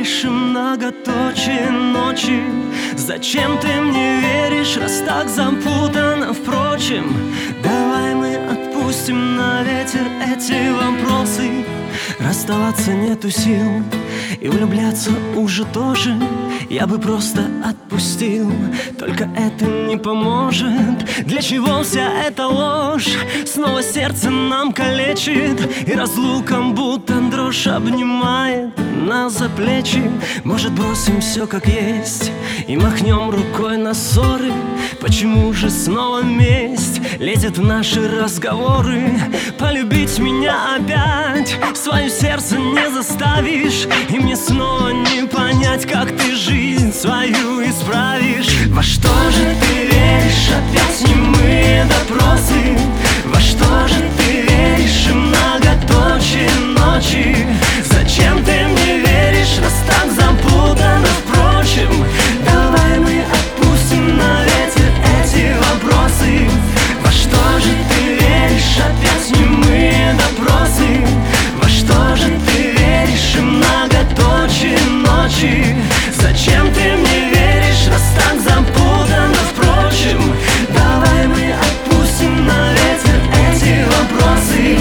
дальше многоточие ночи? Зачем ты мне веришь, раз так запутано? Впрочем, давай мы отпустим на ветер эти вопросы. Расставаться нету сил, и влюбляться уже тоже. Я бы просто отпустил, только это не поможет. Для чего вся эта ложь? Снова сердце нам калечит, и разлуком будто дрожь обнимает нас за плечи. Может, бросим все как есть и махнем рукой на ссоры? Почему же снова месть лезет в наши разговоры? Полюбить меня опять свое сердце не заставишь, и мне снова не понять, как ты жизнь свою исправишь. Во что же ты веришь? Опять немые допросы. Во что же ты веришь? И многоточие ночи. Зачем ты мне веришь, раз так запутано? Впрочем, давай мы отпустим на ветер эти вопросы. Во что же ты веришь? Опять немые допросы. Во что же ты веришь? И многоточие ночи. Зачем ты мне веришь, раз так запутано? Впрочем, давай мы отпустим на ветер эти вопросы.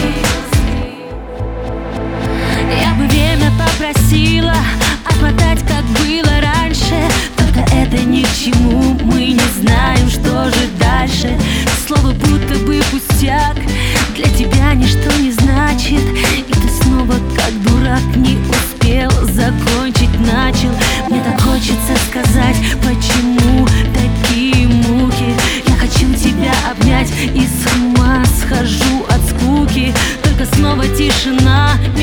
Я бы время попросила отмотать, как было раньше, только это ни к чему, мы не знаем, что же дальше. Слово будто бы пустяк, для тебя ничто не значит, и ты снова как дурак не успел закончить, начал. Мне так хочется сказать, почему такие муки. Я хочу тебя обнять и с ума схожу от скуки, только снова тишина.